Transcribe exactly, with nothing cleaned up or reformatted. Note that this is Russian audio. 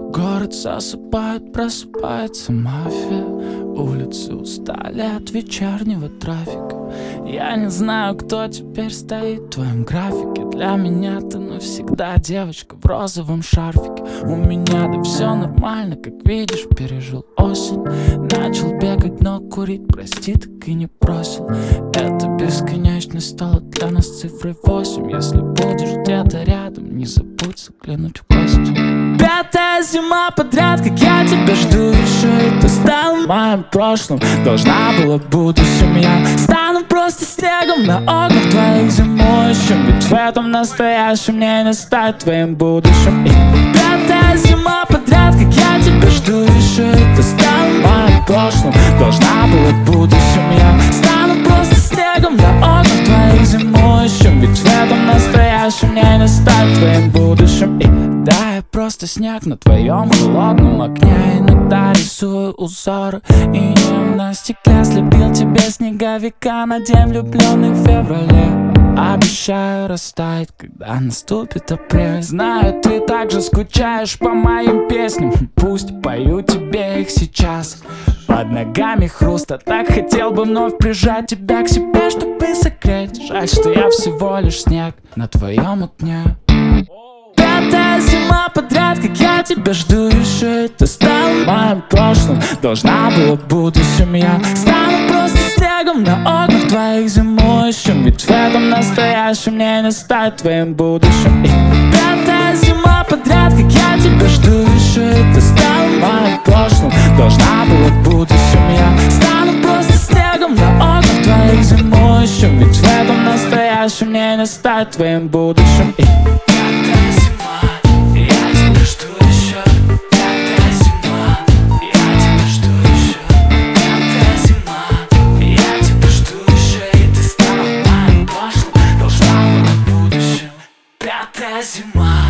Город засыпает, просыпается мафия. Улицы устали от вечернего трафика. Я не знаю, кто теперь стоит в твоем графике. Для меня ты навсегда девочка в розовом шарфике. У меня да все нормально, как видишь, пережил осень. Начал бегать, но курить, прости, так и не бросил. Эта бесконечность стала для нас цифрой восемь. Если будешь где-то рядом, не забудь заглянуть в гости. Пятая зима подряд, как я тебя жду еще. И ты стал моим прошлым, должна была в будущем. Я стану просто снегом на окнах твоих зимующим. Ведь в этом настоящем мне не стать твоим будущим. И пятая зима подряд, как я тебя жду еще. И ты стал моим прошлым, должна была в будущем. Я стану просто снегом на окнах твоих зимующим. Ведь в этом настоящем мне не стать твоим будущим. И да, я просто снег на твоем холодном окне. Иногда рисую узоры и не на стекле. Слепил тебе снеговика на день влюбленный в феврале. Обещаю растаять, когда наступит апрель. Знаю, ты также скучаешь по моим песням. Пусть пою тебе их сейчас. Под ногами хруст, а так хотел бы вновь прижать тебя к себе, чтобы согреть. Жаль, что я всего лишь снег на твоем окне. Пятая зима подряд, как я тебя жду еще. И ты стал моим прошлым, должна была в будущем. Я стану просто снегом на окнах твоих зимующим. Ведь в этом настоящем мне не стать твоим будущим. И пятая зима подряд, как я тебя жду еще. И ты стал моим прошлым, должна была в будущем. Я стану просто снегом на окнах твоих зимующим. Ведь в этом настоящем мне не стать твоим будущим. И пятая зима, я тебя жду еще. Пятая зима, я тебя жду еще. Пятая зима, я тебя жду еще. И ты стала моим прошлым, должна была в будущем. Пятая зима.